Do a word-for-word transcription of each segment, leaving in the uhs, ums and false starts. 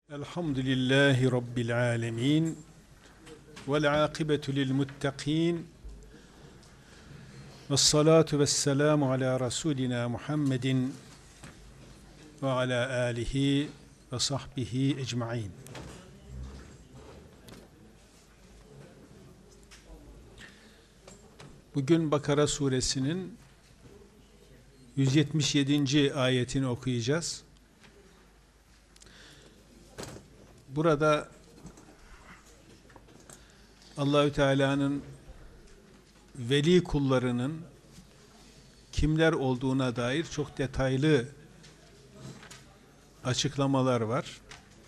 Elhamdülillahi Rabbil alemin. Vel akibetu lil muttaqin. Ves salatu ves selamu ala Resulina Muhammedin ve ala alihi ve sahbihi ecmain. Bugün Bakara suresinin yüz yetmiş yedinci ayetini okuyacağız. Burada Allahü Teala'nın veli kullarının kimler olduğuna dair çok detaylı açıklamalar var.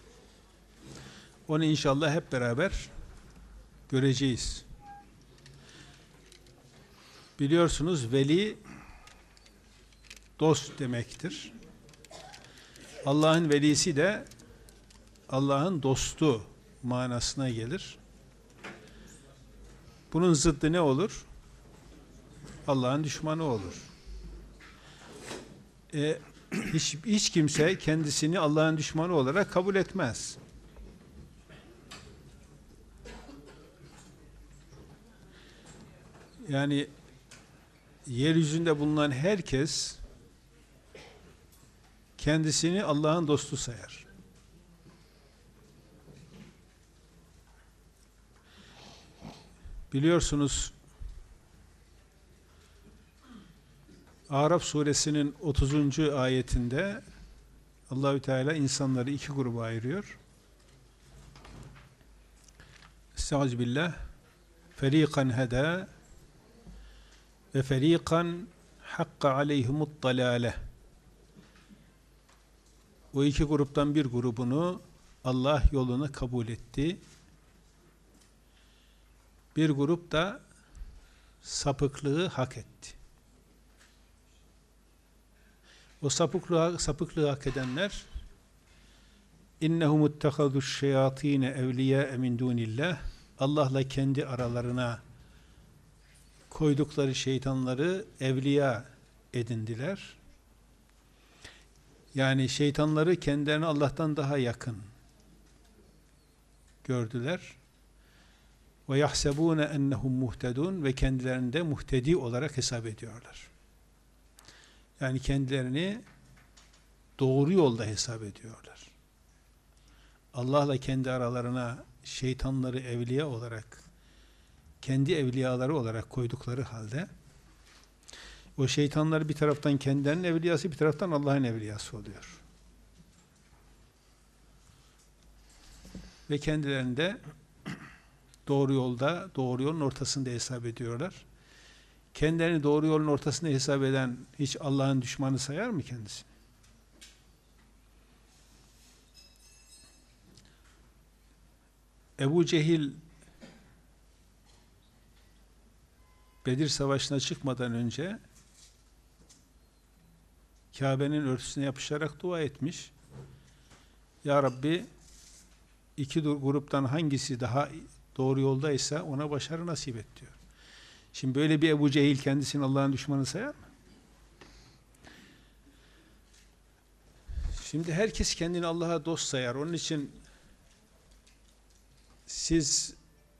Onu inşallah hep beraber göreceğiz. Biliyorsunuz veli dost demektir. Allah'ın velisi de Allah'ın dostu manasına gelir. Bunun zıddı ne olur? Allah'ın düşmanı olur. E, hiç, hiç kimse kendisini Allah'ın düşmanı olarak kabul etmez. Yani yeryüzünde bulunan herkes kendisini Allah'ın dostu sayar. Biliyorsunuz Araf suresinin otuzuncu ayetinde Allahü Teala insanları iki gruba ayırıyor. Estağfirullah. Feriqan heda ve feriqan hakka aleyhimut dalale. O iki gruptan bir grubunu Allah yoluna kabul etti. Bir grup da sapıklığı hak etti. O sapıklığı, sapıklığı hak edenler innehum ittehadü'ş şeyatîne evliyâe min dûnillah, Allah'la kendi aralarına koydukları şeytanları evliya edindiler. Yani şeytanları kendilerine Allah'tan daha yakın gördüler. Ve yahsebûne ennehum muhtedûn, ve kendilerini de muhtedi olarak hesap ediyorlar. Yani kendilerini doğru yolda hesap ediyorlar. Allah'la kendi aralarına şeytanları evliya olarak, kendi evliyaları olarak koydukları halde o şeytanlar bir taraftan kendilerinin evliyası, bir taraftan Allah'ın evliyası oluyor. Ve kendilerinde doğru yolda, doğru yolun ortasında hesap ediyorlar. Kendilerini doğru yolun ortasında hesap eden hiç Allah'ın düşmanı sayar mı kendisini? Ebu Cehil Bedir Savaşı'na çıkmadan önce Kabe'nin örtüsüne yapışarak dua etmiş. Ya Rabbi, iki gruptan hangisi daha doğru yoldaysa ona başarı nasip et diyor. Şimdi böyle bir Ebu Cehil kendisini Allah'ın düşmanı sayar mı? Şimdi herkes kendini Allah'a dost sayar. Onun için siz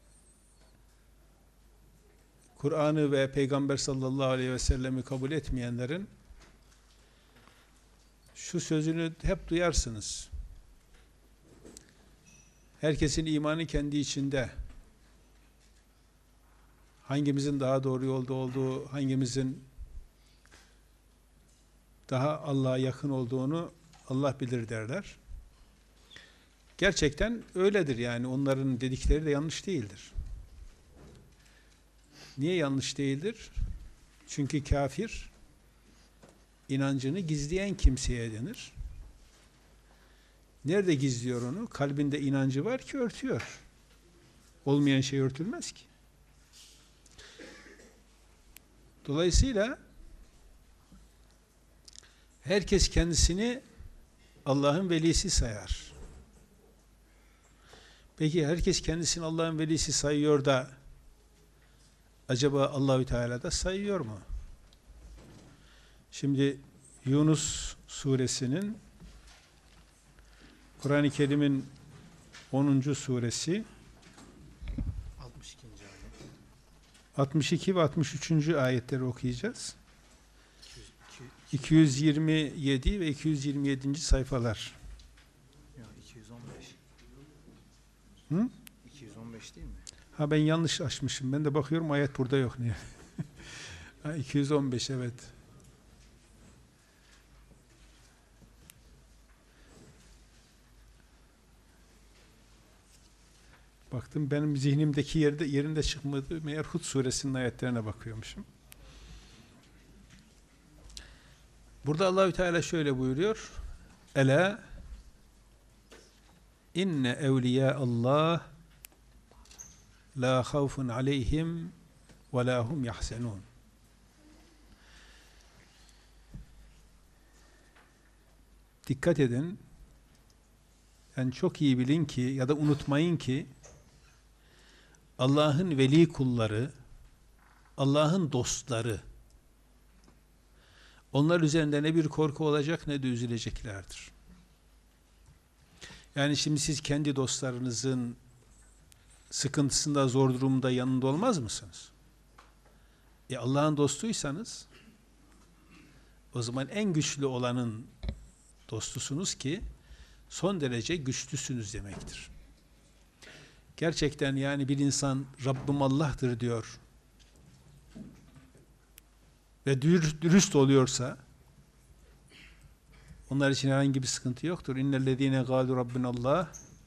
Kur'an'ı ve Peygamber sallallahu aleyhi ve sellemi kabul etmeyenlerin şu sözünü hep duyarsınız. Herkesin imanı kendi içinde. Hangimizin daha doğru yolda olduğu, hangimizin daha Allah'a yakın olduğunu Allah bilir derler. Gerçekten öyledir yani. Onların dedikleri de yanlış değildir. Niye yanlış değildir? Çünkü kafir inancını gizleyen kimseye denir. Nerede gizliyor onu? Kalbinde inancı var ki örtüyor. Olmayan şey örtülmez ki. Dolayısıyla herkes kendisini Allah'ın velisi sayar. Peki herkes kendisini Allah'ın velisi sayıyor da acaba Allahü Teala da sayıyor mu? Şimdi Yunus suresinin Kur'an-ı Kerim'in onuncu suresi altmış ikinci ayet. altmış iki ve altmış üçüncü ayetleri okuyacağız. iki yüz, iki yüz, iki yüz yirmi yedi ve iki yüz yirmi yedinci sayfalar. ya iki yüz on beş. Hı? iki yüz on beş değil mi? Ha ben yanlış açmışım. Ben de bakıyorum ayet burada yok niye? Ha, iki yüz on beş evet. Baktım benim zihnimdeki yerde yerinde çıkmadı. Meğer Hud suresinin ayetlerine bakıyormuşum. Burada Allahü Teala şöyle buyuruyor. Ela inne evliya Allah la havfun aleyhim ve la hum yahzenun. Dikkat edin. Yani çok iyi bilin ki ya da unutmayın ki Allah'ın veli kulları, Allah'ın dostları, onlar üzerinde ne bir korku olacak ne de üzüleceklerdir. Yani şimdi siz kendi dostlarınızın sıkıntısında, zor durumda yanında olmaz mısınız? E Allah'ın dostuysanız o zaman en güçlü olanın dostusunuz ki son derece güçlüsünüz demektir. Gerçekten yani bir insan Rabbim Allah'tır diyor ve dürüst oluyorsa onlar için herhangi bir sıkıntı yoktur. İnnellezîne gâlu Rabbinallah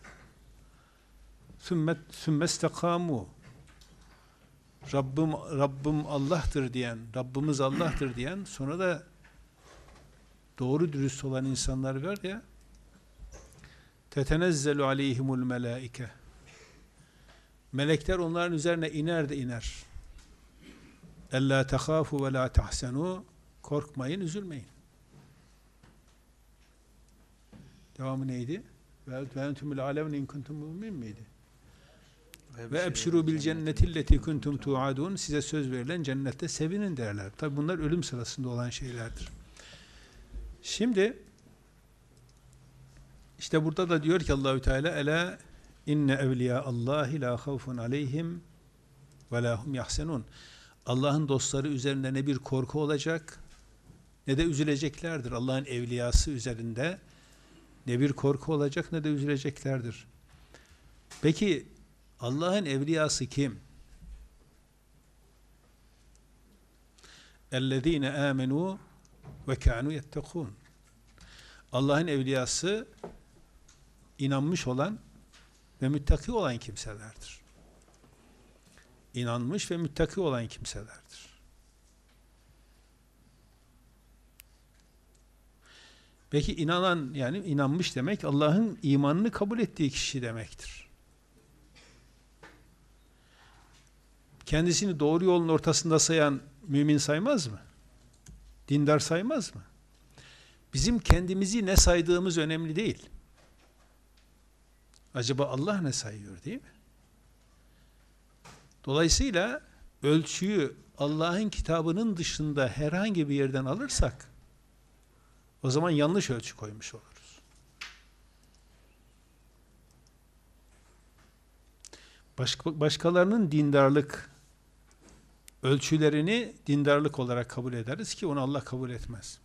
sümmet sümmestekamu. Rabbim Rabbim Allah'tır diyen, Rabbimiz Allah'tır diyen, sonra da doğru dürüst olan insanlar var ya, tetenezzelu aleyhimul melaike. Melekler onların üzerine iner de iner. Ellâ tehâfu ve lâ tahsenû. Korkmayın, üzülmeyin. Devamı neydi? Ve entümül alevne in kuntum mu'min miydi? Ve ebşirû bil cennetilleti kuntum tu'adun. Size söz verilen cennette sevinin derler. Tabi bunlar ölüm sırasında olan şeylerdir. Şimdi işte burada da diyor ki Allahü Teala ela inne evliya Allahi la havfun aleyhim ve la hum yahsenun. Allah'ın dostları üzerinde ne bir korku olacak ne de üzüleceklerdir. Allah'ın evliyası üzerinde ne bir korku olacak ne de üzüleceklerdir. Peki Allah'ın evliyası kim? اَلَّذ۪ينَ آمَنُوا وَكَانُوا يَتَّقُونَ. Allah'ın evliyası inanmış olan ve müttaki olan kimselerdir. İnanmış ve müttaki olan kimselerdir. Peki inanan, yani inanmış demek Allah'ın imanını kabul ettiği kişi demektir. Kendisini doğru yolun ortasında sayan mümin saymaz mı? Dindar saymaz mı? Bizim kendimizi ne saydığımız önemli değil. Acaba Allah ne sayıyor, değil mi? Dolayısıyla ölçüyü Allah'ın kitabının dışında herhangi bir yerden alırsak o zaman yanlış ölçü koymuş oluruz. Başka, başkalarının dindarlık ölçülerini dindarlık olarak kabul ederiz ki onu Allah kabul etmez.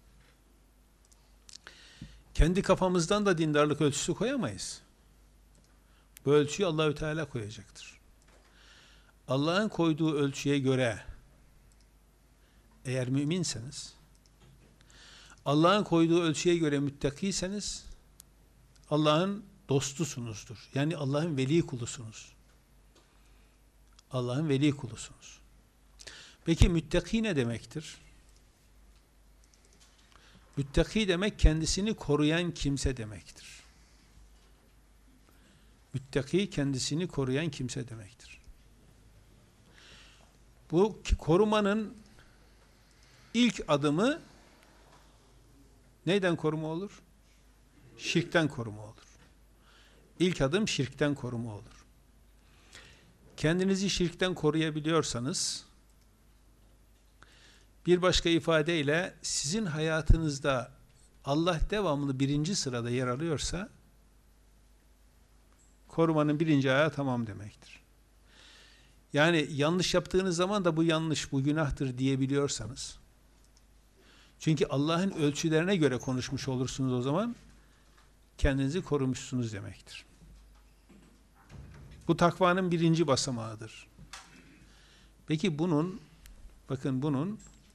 Kendi kafamızdan da dindarlık ölçüsü koyamayız. Bu ölçüyü Allahü Teala koyacaktır. Allah'ın koyduğu ölçüye göre eğer müminseniz, Allah'ın koyduğu ölçüye göre müttakiyseniz Allah'ın dostusunuzdur. Yani Allah'ın veli kulusunuz. Allah'ın veli kulusunuz. Peki müttaki ne demektir? Müttaki demek kendisini koruyan kimse demektir. Müttaki kendisini koruyan kimse demektir. Bu korumanın ilk adımı neyden koruma olur? Şirkten koruma olur. İlk adım şirkten koruma olur. Kendinizi şirkten koruyabiliyorsanız, bir başka ifadeyle sizin hayatınızda Allah devamlı birinci sırada yer alıyorsa, korumanın birinci ayağı tamam demektir. Yani yanlış yaptığınız zaman da bu yanlış, bu günahtır diyebiliyorsanız, çünkü Allah'ın ölçülerine göre konuşmuş olursunuz o zaman, kendinizi korumuşsunuz demektir. Bu takvanın birinci basamağıdır. Peki bunun, bakın bunun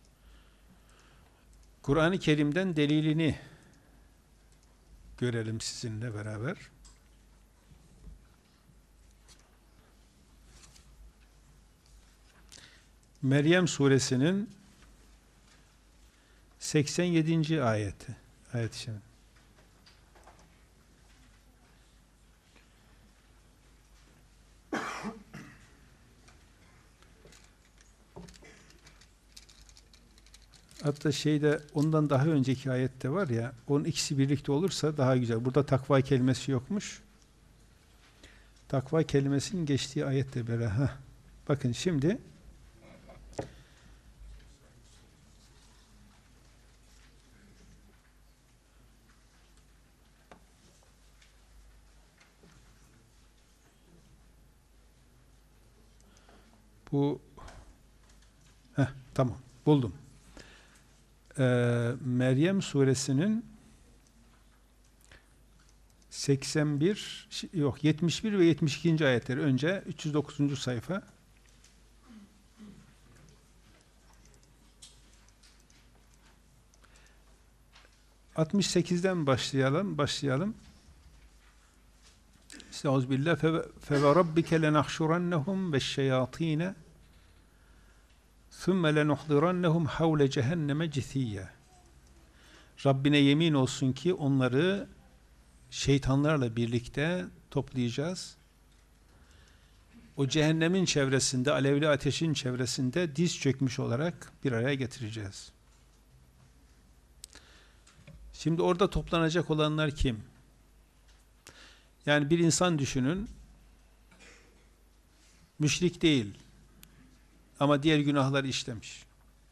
Kur'an-ı Kerim'den delilini görelim sizinle beraber. Meryem suresinin seksen yedinci ayeti. Ayet-i şerif. Hatta şeyde ondan daha önceki ayette var ya, onun ikisi birlikte olursa daha güzel. Burada takva kelimesi yokmuş. Takva kelimesinin geçtiği ayette böyle. Heh. Bakın şimdi bu heh, tamam buldum. Ee, Meryem suresinin seksen bir yok yetmiş bir ve yetmiş ikinci ayetleri, önce üç yüz dokuzuncu sayfa. altmış sekizden başlayalım. Başlayalım. Estağfirullah. Fe ve rabbike lenahşurannahum veşşeyatîne thumme lenuhdirannahum havle cehenneme cithiyye. Rabbine yemin olsun ki onları şeytanlarla birlikte toplayacağız. O cehennemin çevresinde, alevli ateşin çevresinde diz çökmüş olarak bir araya getireceğiz. Şimdi orada toplanacak olanlar kim? Yani bir insan düşünün, müşrik değil ama diğer günahları işlemiş.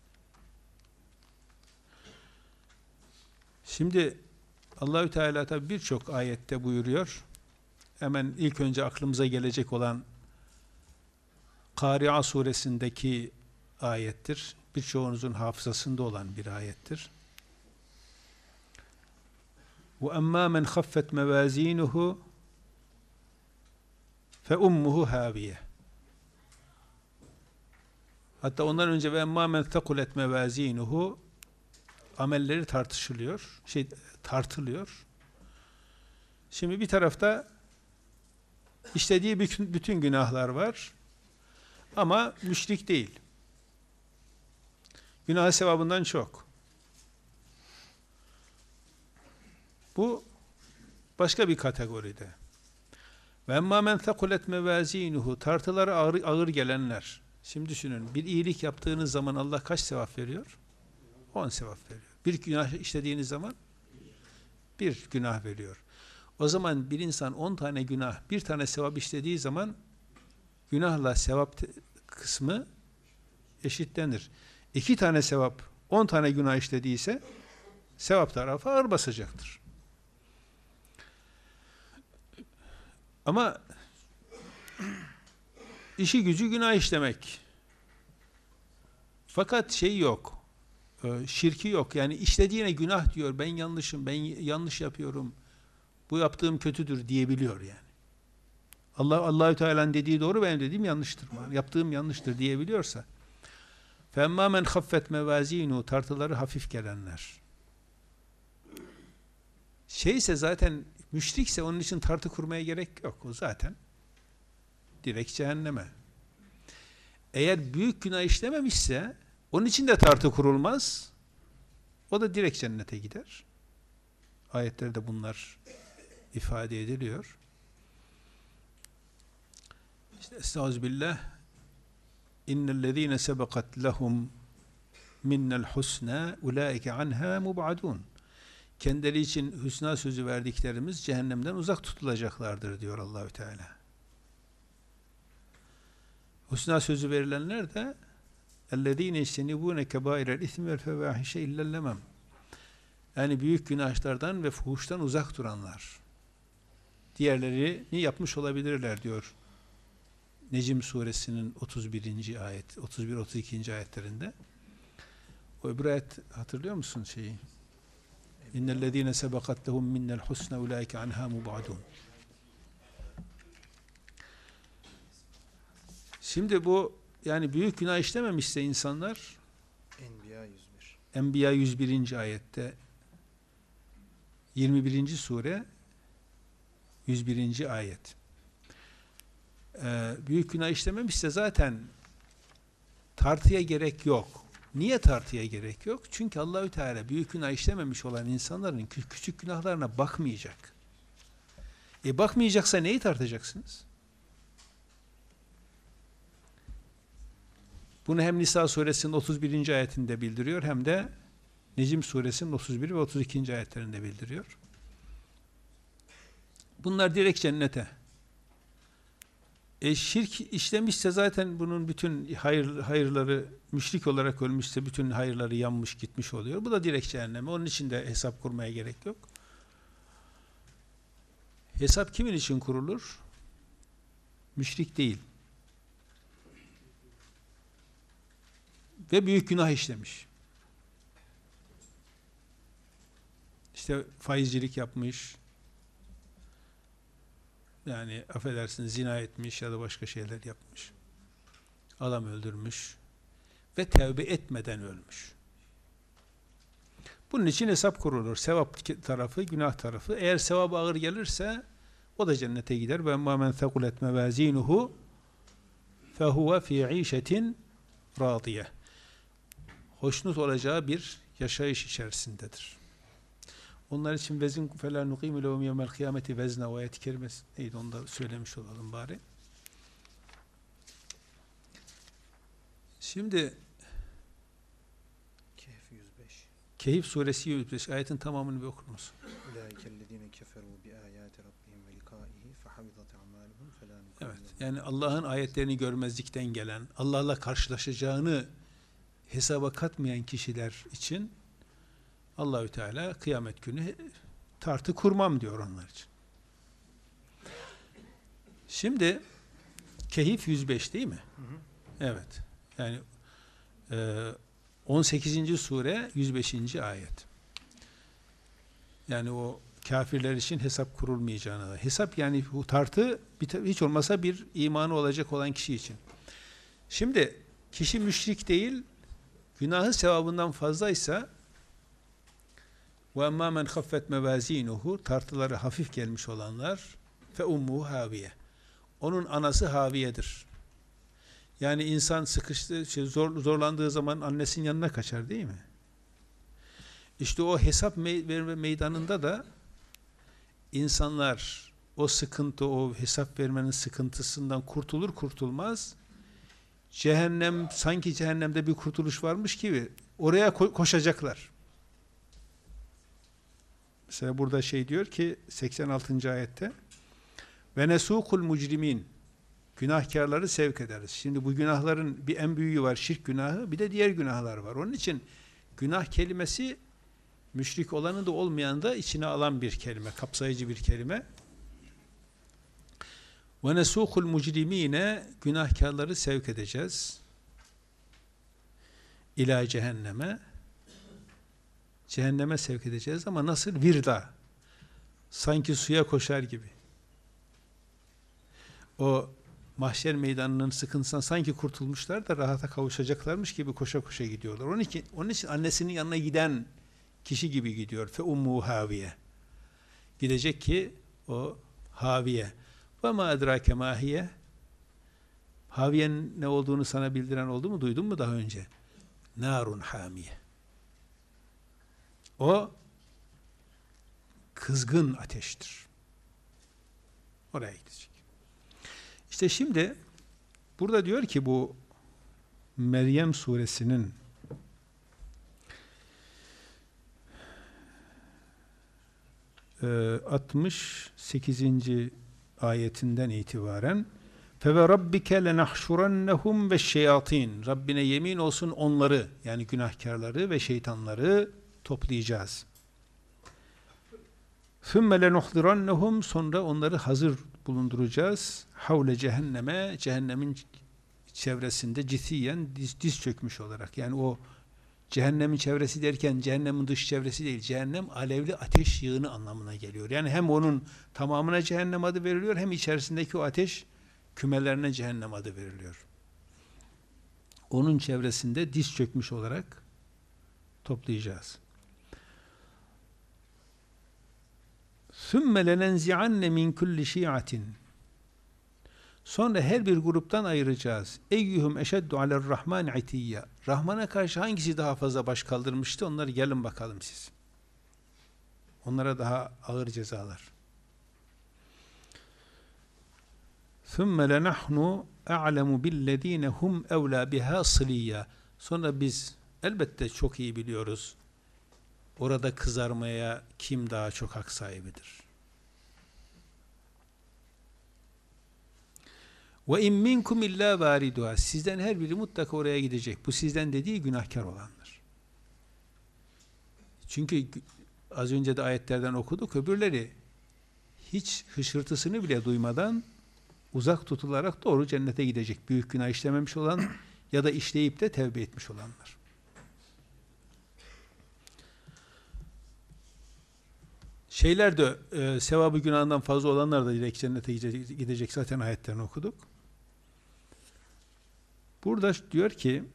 Şimdi Allahü Teala tabi birçok ayette buyuruyor. Hemen ilk önce aklımıza gelecek olan Kâri'a suresindeki ayettir. Birçoğunuzun hafızasında olan bir ayettir. وَاَمَّا مَنْ خَفَّتْ مَوَازِينُهُ فَاُمُّهُ هَاوِيَةٌ. Hatta ondan önce ve emmâ men thekulet mevâzînuhu, amelleri tartışılıyor, şey tartılıyor. Şimdi bir tarafta işlediği bütün, bütün günahlar var ama müşrik değil. Günah sevabından çok. Bu başka bir kategoride. Ve emmâ men thekulet mevâzînuhu, tartıları ağır, ağır gelenler. Şimdi düşünün, bir iyilik yaptığınız zaman Allah kaç sevap veriyor? on sevap veriyor. Bir günah işlediğiniz zaman bir günah veriyor. O zaman bir insan on tane günah, bir tane sevap işlediği zaman günahla sevap kısmı eşitlenir. İki tane sevap, on tane günah işlediyse sevap tarafı ağır basacaktır. Ama işi gücü günah işlemek. Fakat şey yok, şirki yok. Yani işlediğine günah diyor, ben yanlışım, ben yanlış yapıyorum, bu yaptığım kötüdür diyebiliyor yani. Allah Allahü Teala'nın dediği doğru, benim dediğim yanlıştır. Yaptığım yanlıştır diyebiliyorsa. فَاَمَّا مَنْ خَفَّتْ مَوَازِينُ, tartıları hafif gelenler. Şeyse zaten, müşrikse onun için tartı kurmaya gerek yok. O zaten direkt cehenneme. Eğer büyük günah işlememişse onun için de tartı kurulmaz. O da direkt cennete gider. Ayetlerde bunlar ifade ediliyor. İşte estağfirullah. İnnellezîne sebekat lehum minnel husnâ ulaike anhâ mub'adûn. Kendileri için hüsna sözü verdiklerimiz cehennemden uzak tutulacaklardır diyor Allahü Teala. Hüsna sözü verilenler de اَلَّذ۪ينَ اِجْتَنِبُونَ كَبَائِرَ الْاِثْمِ وَالْفَوَاحِشَ اِلَّا اللَّمَمْ. Yani büyük günahlardan ve fuhuştan uzak duranlar. diğerlerini yapmış olabilirler diyor Necm suresinin otuz birinci ayet, otuz bir otuz ikinci ayetlerinde. O öbür ayet hatırlıyor musun şeyi? İnnellezîne sebekat lehum minnel husna ulaike anha mubadun. Şimdi bu yani büyük günah işlememişse insanlar Enbiya yüz bir. Enbiya yüz birinci ayette yirmi birinci sure yüz birinci ayet. Ee, büyük günah işlememişse zaten tartıya gerek yok. Niye tartıya gerek yok? Çünkü Allahü Teala büyük günah işlememiş olan insanların kü- küçük günahlarına bakmayacak. E bakmayacaksa neyi tartacaksınız? Bunu hem Nisa suresinin otuz birinci ayetinde bildiriyor hem de Necm suresinin otuz bir ve otuz ikinci ayetlerinde bildiriyor. Bunlar direkt cennete. E şirk işlemişse zaten bunun bütün hayır, hayırları, müşrik olarak ölmüşse bütün hayırları yanmış gitmiş oluyor. Bu da direkt cehenneme. Onun için de hesap kurmaya gerek yok. Hesap kimin için kurulur? Müşrik değil. Ve büyük günah işlemiş. İşte faizcilik yapmış, yani affedersin zina etmiş ya da başka şeyler yapmış. Adam öldürmüş ve tevbe etmeden ölmüş. Bunun için hesap kurulur. Sevap tarafı, günah tarafı. Eğer sevap ağır gelirse o da cennete gider. Ve men thekulet mevazinuhu fehuve fi işetin radiye. Hoşnut olacağı bir yaşayış içerisindedir. Onlar için vezin فَلَا نُقِيمُ لَهُمْ يَوْمَ الْقِيَامَةِ vezne o ayet-i kerimesi neydi onu da söylemiş olalım bari. Şimdi Kehf yüz beş. Kehf suresi yüz beş ayetin tamamını bir okur musun? Ulaikellezine keferu bi ayati rabbihim ve likaihi fehabitat a'maluhum fela nuqim. Evet. Yani Allah'ın ayetlerini görmezlikten gelen, Allah'la karşılaşacağını hesaba katmayan kişiler için Allahü Teala kıyamet günü tartı kurmam diyor onlar için. Şimdi Kehf yüz beş değil mi? Hı hı. Evet. Yani e, on sekizinci sure yüz beşinci ayet. Yani o kafirler için hesap kurulmayacağını. Hesap yani bu tartı hiç olmasa bir imanı olacak olan kişi için. Şimdi kişi müşrik değil, günahı sevabından fazlaysa وَاَمَّا مَنْ خَفَّتْ مَوَازِينُهُ tartıları hafif gelmiş olanlar فَاُمُّهُ haviye. Onun anası haviyedir. Yani insan sıkıştığı, şey, zor, zorlandığı zaman annesinin yanına kaçar değil mi? İşte o hesap verme meydanında da insanlar o sıkıntı, o hesap vermenin sıkıntısından kurtulur kurtulmaz cehennem, sanki cehennemde bir kurtuluş varmış gibi oraya ko- koşacaklar. Mesela burada şey diyor ki seksen altıncı ayette ve nesukul mucrimin günahkarları sevk ederiz. Şimdi bu günahların bir en büyüğü var, şirk günahı, bir de diğer günahlar var. Onun için günah kelimesi müşrik olanı da olmayanı da içine alan bir kelime, kapsayıcı bir kelime. Ve nesukul mucrimine günahkarları sevk edeceğiz. İlâ cehenneme cehenneme sevk edeceğiz ama nasıl? Virda. Sanki suya koşar gibi. O mahşer meydanının sıkıntısından sanki kurtulmuşlar da rahata kavuşacaklarmış gibi koşa koşa gidiyorlar. Onun için, onun için annesinin yanına giden kişi gibi gidiyor. Fe ummu haviye. Gidecek ki o haviye. Ve ma edrake mahiye. Haviyenin ne olduğunu sana bildiren oldu mu? Duydun mu daha önce? Narun hamiye. O kızgın ateştir. Oraya gidecek. İşte şimdi burada diyor ki bu Meryem suresinin altmış sekizinci ayetinden itibaren fe ve rabbike lenahşurennehum ve şeyatin, Rabbine yemin olsun onları, yani günahkarları ve şeytanları toplayacağız. ثُمَّ لَنُحْضِرَنَّهُمْ Sonra onları hazır bulunduracağız. Havle cehenneme, cehennemin çevresinde cithiyen diz, diz çökmüş olarak. Yani o cehennemin çevresi derken cehennemin dış çevresi değil. Cehennem alevli ateş yığını anlamına geliyor. Yani hem onun tamamına cehennem adı veriliyor, hem içerisindeki o ateş kümelerine cehennem adı veriliyor. Onun çevresinde diz çökmüş olarak toplayacağız. ثُمَّ لَنَنْزِعَنَّ مِنْ كُلِّ شِيعَةٍ Sonra her bir gruptan ayıracağız. Eyyuhum eşeddu alerrahman itiyya. Rahman'a karşı hangisi daha fazla baş kaldırmıştı? Onları gelin bakalım siz. Onlara daha ağır cezalar. ثُمَّ لَنَحْنُ أَعْلَمُ بِالَّذ۪ينَ هُمْ اَوْلَى بِهَا صِلِيًّا Sonra biz elbette çok iyi biliyoruz. Orada kızarmaya kim daha çok hak sahibidir? Ve in minkum illa variduha. Sizden her biri mutlaka oraya gidecek. Bu sizden dediği günahkar olanlar. Çünkü az önce de ayetlerden okuduk. Öbürleri hiç hışırtısını bile duymadan uzak tutularak doğru cennete gidecek. Büyük günah işlememiş olan ya da işleyip de tevbe etmiş olanlar. Şeyler de e, sevabı günahından fazla olanlar da direkt cennete gidecek, gidecek. Zaten ayetlerini okuduk. Burada diyor ki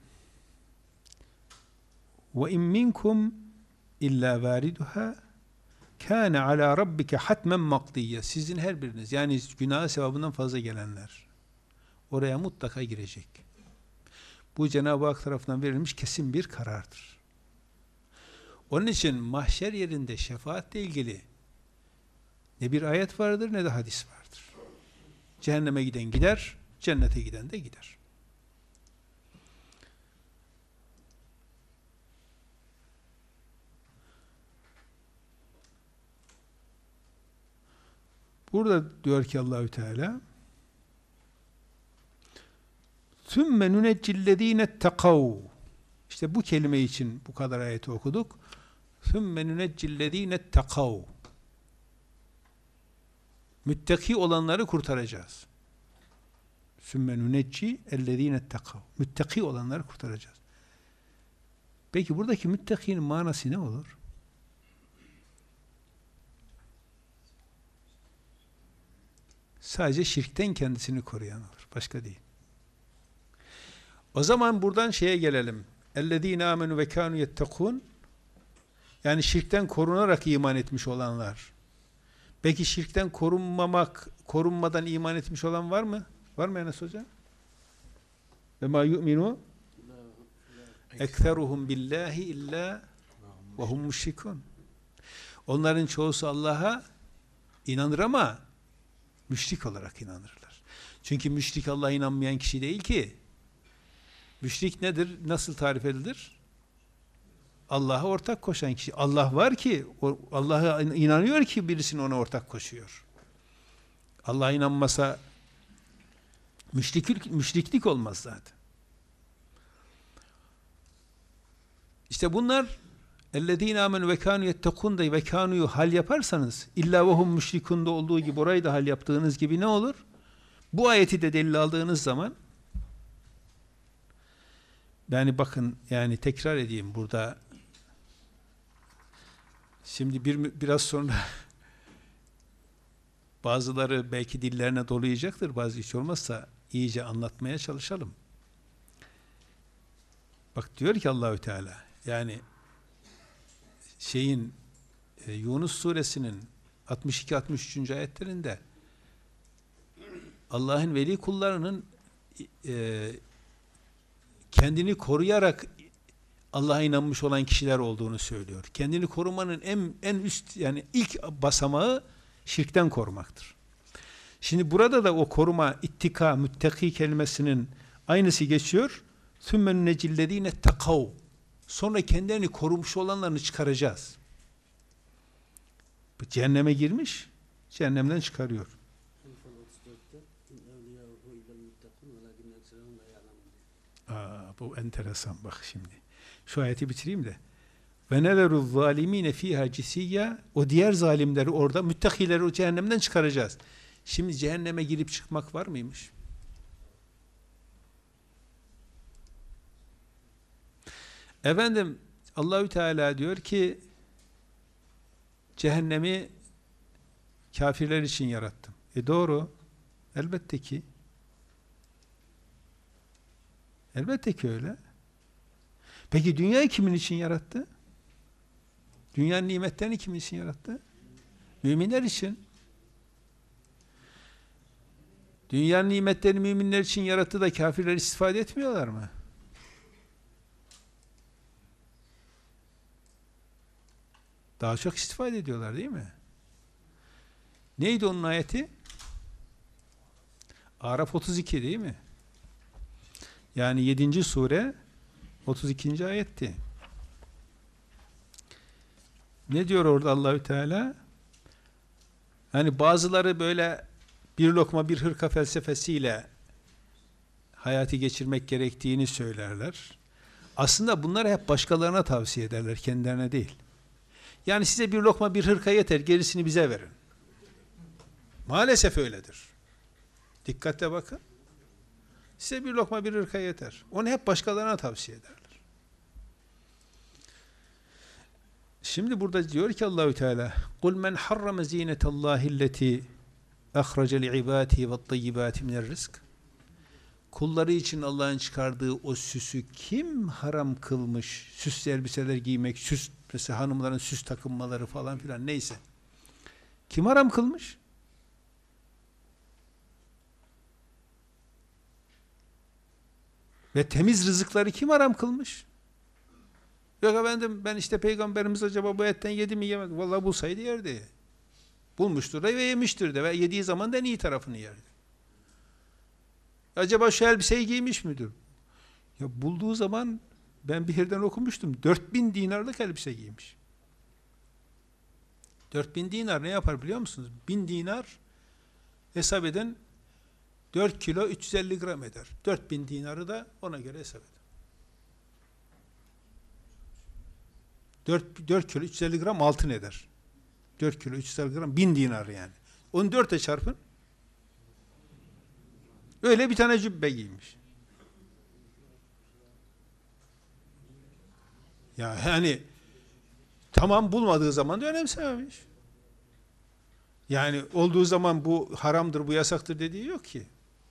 ve in minkum illa variduha kana ala rabbike hatmen makdiyye. Sizin her biriniz, yani günah sevabından fazla gelenler oraya mutlaka girecek. Bu Cenab-ı Hak tarafından verilmiş kesin bir karardır. Onun için mahşer yerinde şefaatle ilgili ne bir ayet vardır ne de hadis vardır. Cehenneme giden gider, cennete giden de gider. Burada diyor ki Allahü Teala ثُمَّ نُنَجِّ الَّذ۪ينَ اتَّقَوْا İşte bu kelime için bu kadar ayeti okuduk. ثُمَّ نُنَجِّ الَّذ۪ينَ اتَّقَوْا Müttaki olanları kurtaracağız. ثُمَّ نُنَجِّ الَّذ۪ينَ اتَّقَوْا Müttaki olanları kurtaracağız. Peki buradaki müttakinin manası ne olur? Sadece şirkten kendisini koruyan olur. Başka değil. O zaman buradan şeye gelelim. اَلَّذ۪ينَ آمَنُوا وَكَانُوا يَتَّقُونَ Yani şirkten korunarak iman etmiş olanlar. Peki şirkten korunmamak, korunmadan iman etmiş olan var mı? Var mı Enes Hoca? وَمَا يُؤْمِنُوا اَكْثَرُهُمْ بِاللّٰهِ اِلَّا وَهُمْ مُشْرِكُونَ Onların çoğusu Allah'a inanır ama müşrik olarak inanırlar. Çünkü müşrik Allah'a inanmayan kişi değil ki. Müşrik nedir? Nasıl tarif edilir? Allah'a ortak koşan kişi. Allah var ki, Allah'a inanıyor ki birisini ona ortak koşuyor. Allah'a inanmasa müşriklik, müşriklik olmaz zaten. İşte bunlar اَلَّذ۪ينَ آمَنُوا وَكَانُوا يَتَّقُونَ da ve kanuyu hal yaparsanız illa vehum müşrikunda olduğu gibi orayı da hal yaptığınız gibi ne olur? Bu ayeti de delil aldığınız zaman yani bakın, yani tekrar edeyim burada şimdi bir, biraz sonra bazıları belki dillerine dolayacaktır, bazı hiç olmazsa iyice anlatmaya çalışalım. Bak diyor ki Allahü Teala, yani şeyin e, Yunus suresinin altmış iki altmış üç. ayetlerinde Allah'ın veli kullarının e, kendini koruyarak Allah'a inanmış olan kişiler olduğunu söylüyor. Kendini korumanın en en üst, yani ilk basamağı şirkten korumaktır. Şimdi burada da o koruma, ittika, müttaki kelimesinin aynısı geçiyor. ثُمَّ نُنَجِّ الَّذ۪ينَ Sonra kendilerini korumuş olanlarını çıkaracağız. Bu cehenneme girmiş, cehennemden çıkarıyor. Aa, bu enteresan, bak şimdi. Şu ayeti bitireyim de. Ve neveru zalimine fiha cisiyya, o diğer zalimleri orada, müttakileri o cehennemden çıkaracağız. Şimdi cehenneme girip çıkmak var mıymış? Efendim Allahü Teala diyor ki cehennemi kafirler için yarattım. E doğru. Elbette ki. Elbette ki öyle. Peki dünyayı kimin için yarattı? Dünyanın nimetlerini kimin için yarattı? Müminler için. Dünyanın nimetlerini müminler için yarattı da kafirler istifade etmiyorlar mı? Daha çok istifade ediyorlar değil mi? Neydi onun ayeti? Araf otuz iki değil mi? Yani yedinci sure otuz ikinci ayetti. Ne diyor orada Allahü Teala? Hani bazıları böyle bir lokma bir hırka felsefesiyle hayatı geçirmek gerektiğini söylerler. Aslında bunları hep başkalarına tavsiye ederler, kendilerine değil. Yani size bir lokma bir hırka yeter, gerisini bize verin. Maalesef öyledir. Dikkatle bakın. Size bir lokma bir hırka yeter. Onu hep başkalarına tavsiye ederler. Şimdi burada diyor ki Allahü Teala: "Kul men harrama zinetallahi'lleti ahraca li'ibadihi ve't-tayyibati min'r-rizk." Kulları için Allah'ın çıkardığı o süsü kim haram kılmış? Süslü elbiseler giymek, süs, mesela hanımların süs takınmaları falan filan neyse. Kim haram kılmış? Ve temiz rızıkları kim haram kılmış? Yok efendim ben işte peygamberimiz acaba bu etten yedi mi yemedi? Vallahi bulsaydı yerdi. Bulmuştur da ve yemiştir de ve yediği zaman da en iyi tarafını yerdi. Acaba şu elbiseyi giymiş müdür? Ya bulduğu zaman ben bir yerden okumuştum. Dört bin dinarlık elbise giymiş. Dört bin dinar ne yapar biliyor musunuz? Bin dinar hesap eden dört kilo üç yüz elli gram eder. Dört bin dinarı da ona göre hesap eder. Dört, dört kilo üç yüz elli gram altın eder. Dört kilo üç yüz elli gram bin dinar yani. Onu dörtle çarpın. Öyle bir tane cübbe giymiş. Ya yani tamam bulmadığı zaman da önemsememiş. Yani olduğu zaman bu haramdır, bu yasaktır dediği yok ki.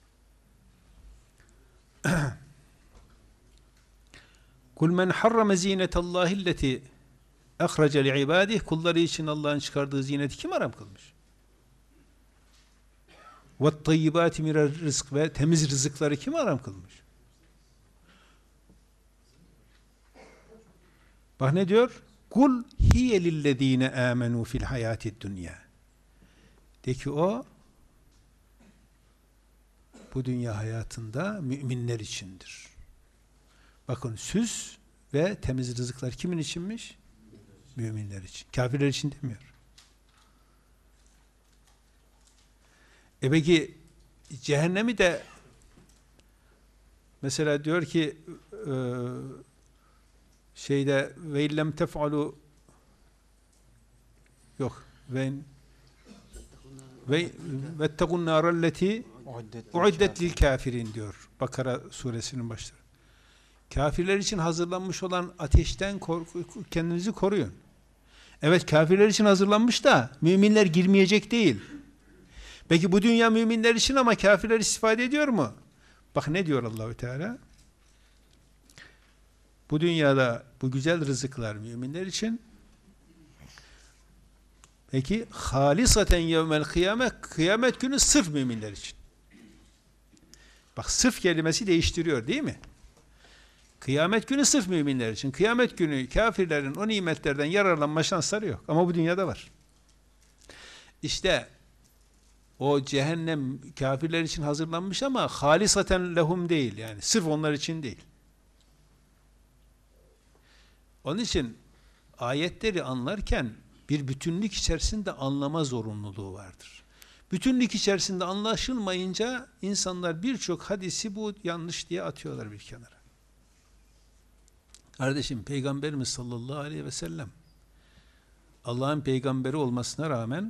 Kul men harrame zinetallahi'lleti ahraca li'ibadihi, kulları için Allah'ın çıkardığı zineti kim haram kılmış? Ve't-tayyibati min'r-rizk, ve temiz rızıkları kim haram kılmış? Bak ne diyor? Kul hiye lillezine amenu fil hayatid dunya. De ki o bu dünya hayatında müminler içindir. Bakın süs ve temiz rızıklar kimin içinmiş? Müminler için. Kafirler için demiyor. E peki cehennemi de mesela diyor ki e, şeyde ve illem tef'alu yok ve ve vettekun naralleti uiddet lil kafirin diyor Bakara suresinin başları. Kafirler için hazırlanmış olan ateşten kendinizi koruyun. Evet, kafirler için hazırlanmış da müminler girmeyecek değil. Peki bu dünya müminler için ama kafirler istifade ediyor mu? Bak ne diyor Allahü Teala? Bu dünyada bu güzel rızıklar müminler için. Peki halisaten yevmel kıyamet, kıyamet günü sırf müminler için. Bak sırf kelimesi değiştiriyor değil mi? Kıyamet günü sırf müminler için. Kıyamet günü kafirlerin o nimetlerden yararlanma şansları yok. Ama bu dünyada var. İşte o cehennem kafirler için hazırlanmış ama halisaten lehum değil. Yani sırf onlar için değil. Onun için ayetleri anlarken bir bütünlük içerisinde anlama zorunluluğu vardır. Bütünlük içerisinde anlaşılmayınca insanlar birçok hadisi bu yanlış diye atıyorlar bir kenara. Kardeşim, Peygamberimiz sallallahu aleyhi ve sellem Allah'ın peygamberi olmasına rağmen,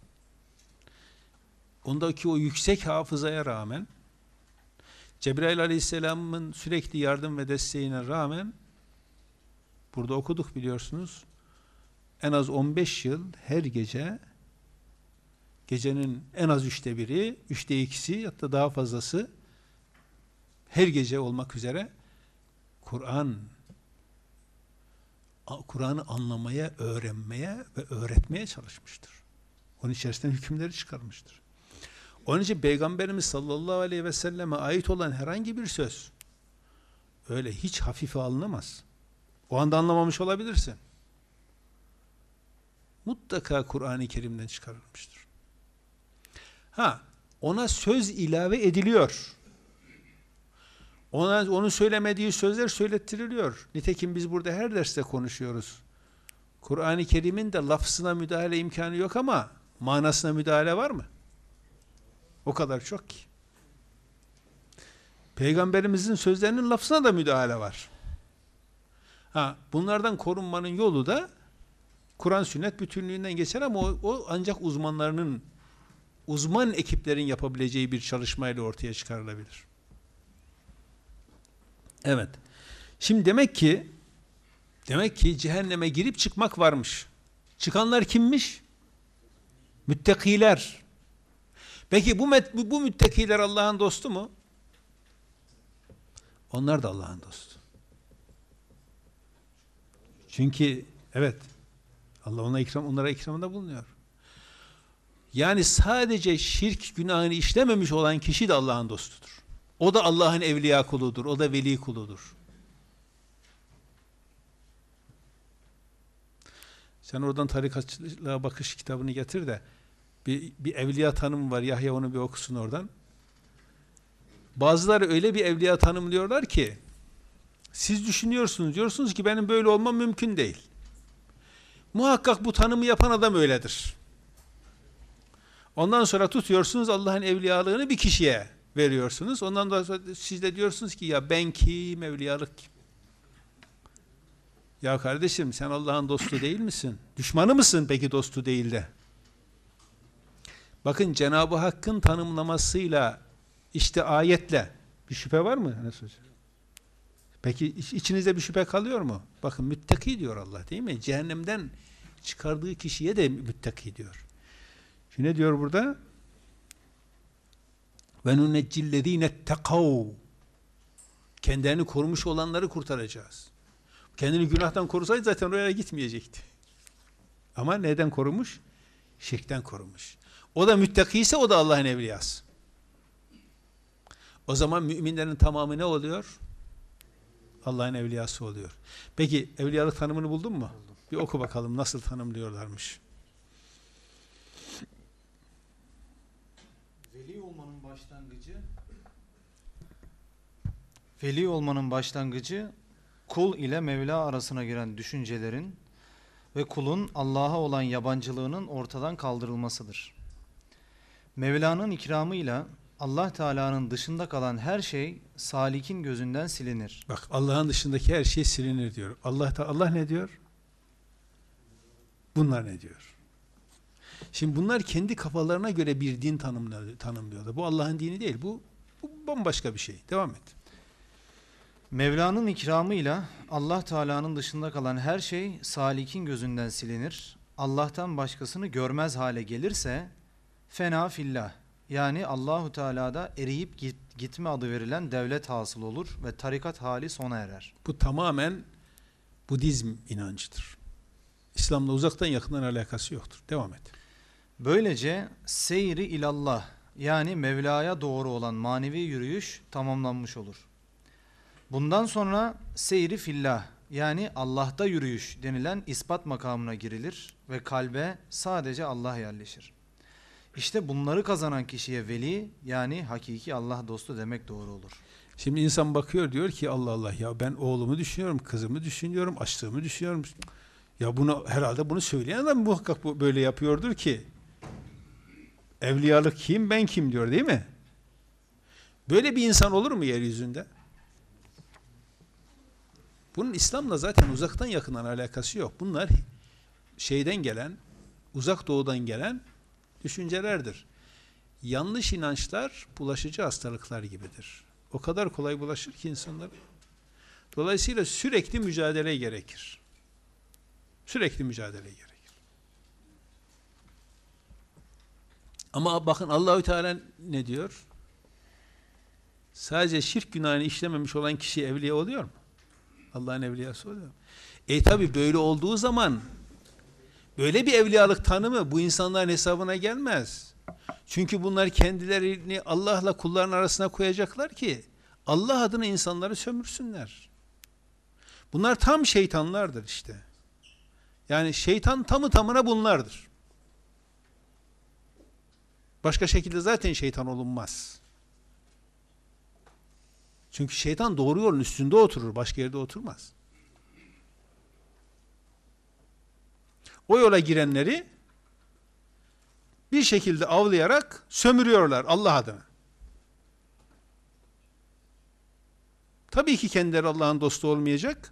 ondaki o yüksek hafızaya rağmen, Cebrail aleyhisselamın sürekli yardım ve desteğine rağmen, burada okuduk biliyorsunuz, en az on beş yıl her gece, gecenin en az üçte biri, üçte ikisi hatta daha fazlası, her gece olmak üzere Kur'an Kur'an'ı anlamaya, öğrenmeye ve öğretmeye çalışmıştır. Onun içerisinden hükümleri çıkarmıştır. Onun için Peygamberimiz sallallahu aleyhi ve selleme ait olan herhangi bir söz öyle hiç hafife alınamaz. O anda anlamamış olabilirsin. Mutlaka Kur'an-ı Kerim'den çıkarılmıştır. Ha, ona söz ilave ediliyor. Ona, onun söylemediği sözler söylettiriliyor. Nitekim biz burada her derste konuşuyoruz. Kur'an-ı Kerim'in de lafzına müdahale imkanı yok ama manasına müdahale var mı? O kadar çok ki. Peygamberimizin sözlerinin lafzına da müdahale var. Ha, bunlardan korunmanın yolu da Kur'an sünnet bütünlüğünden geçer ama o, o ancak uzmanlarının, uzman ekiplerin yapabileceği bir çalışmayla ortaya çıkarılabilir. Evet. Şimdi demek ki demek ki cehenneme girip çıkmak varmış. Çıkanlar kimmiş? Müttakiler. Peki bu, bu, bu müttakiler Allah'ın dostu mu? Onlar da Allah'ın dostu. Çünkü evet, Allah ona ikram, onlara ikramında bulunuyor. Yani sadece şirk günahını işlememiş olan kişi de Allah'ın dostudur. O da Allah'ın evliya kuludur. O da veli kuludur. Sen oradan tarikatçılığa bakış kitabını getir de bir, bir evliya tanımı var. Yahya onu bir okusun oradan. Bazıları öyle bir evliya tanımlıyorlar ki siz düşünüyorsunuz, diyorsunuz ki benim böyle olmam mümkün değil. Muhakkak bu tanımı yapan adam öyledir. Ondan sonra tutuyorsunuz Allah'ın evliyalığını bir kişiye veriyorsunuz. Ondan sonra siz de diyorsunuz ki ya ben kim, evliyalık kim? Ya kardeşim, sen Allah'ın dostu değil misin? Düşmanı mısın peki dostu değil de? Bakın, Cenab-ı Hakk'ın tanımlamasıyla işte ayetle bir şüphe var mı? Peki içinizde bir şüphe kalıyor mu? Bakın, müttaki diyor Allah, değil mi? Cehennemden çıkardığı kişiye de müttaki diyor. Şimdi ne diyor burada? Ve nuneccillezîne tekav. Kendilerini korumuş olanları kurtaracağız. Kendini günahtan korusaydı zaten oraya gitmeyecekti. Ama neden korumuş? Şirkten korumuş. O da müttaki ise o da Allah'ın evliyası. O zaman müminlerin tamamı ne oluyor? Allah'ın evliyası oluyor. Peki evliyalık tanımını buldun mu? Buldum. Bir oku bakalım nasıl tanımlıyorlarmış. Veli olmanın başlangıcı Veli olmanın başlangıcı kul ile Mevla arasına giren düşüncelerin ve kulun Allah'a olan yabancılığının ortadan kaldırılmasıdır. Mevla'nın ikramıyla Allah Teala'nın dışında kalan her şey salikin gözünden silinir. Bak, Allah'ın dışındaki her şey silinir diyor. Allah Allah ne diyor? Bunlar ne diyor? Şimdi bunlar kendi kafalarına göre bir din tanımlıyorlar. Bu Allah'ın dini değil. Bu, bu bambaşka bir şey. Devam et. Mevla'nın ikramıyla Allah Teala'nın dışında kalan her şey salikin gözünden silinir. Allah'tan başkasını görmez hale gelirse fena fillah, yani Allahu Teala'da eriyip git, gitme adı verilen devlet hasıl olur ve tarikat hali sona erer. Bu tamamen Budizm inancıdır. İslam'la uzaktan yakından alakası yoktur. Devam et. Böylece seyri ilallah, yani Mevla'ya doğru olan manevi yürüyüş tamamlanmış olur. Bundan sonra seyri fillah, yani Allah'ta yürüyüş denilen ispat makamına girilir ve kalbe sadece Allah yerleşir. İşte bunları kazanan kişiye veli, yani hakiki Allah dostu demek doğru olur. Şimdi insan bakıyor, diyor ki Allah Allah, ya ben oğlumu düşünüyorum, kızımı düşünüyorum, açlığımı düşünüyorum. Ya bunu herhalde bunu söyleyen adam muhakkak bu böyle yapıyordur ki evliyalık kim, ben kim diyor, değil mi? Böyle bir insan olur mu yeryüzünde? Bunun İslam'la zaten uzaktan yakından alakası yok. Bunlar şeyden gelen, uzak doğudan gelen düşüncelerdir. Yanlış inançlar bulaşıcı hastalıklar gibidir. O kadar kolay bulaşır ki insanlar. Dolayısıyla sürekli mücadele gerekir. Sürekli mücadele gerekir. Ama bakın Allahü Teala ne diyor? Sadece şirk günahını işlememiş olan kişi evliya oluyor mu? Allah'ın evliyası oluyor mu? E tabi böyle olduğu zaman böyle bir evliyalık tanımı bu insanların hesabına gelmez. Çünkü bunlar kendilerini Allah'la kulların arasına koyacaklar ki Allah adına insanları sömürsünler. Bunlar tam şeytanlardır işte. Yani şeytan tamı tamına bunlardır. Başka şekilde zaten şeytan olunmaz. Çünkü şeytan doğru yolun üstünde oturur, başka yerde oturmaz. O yola girenleri bir şekilde avlayarak sömürüyorlar Allah adına. Tabii ki kendileri Allah'ın dostu olmayacak.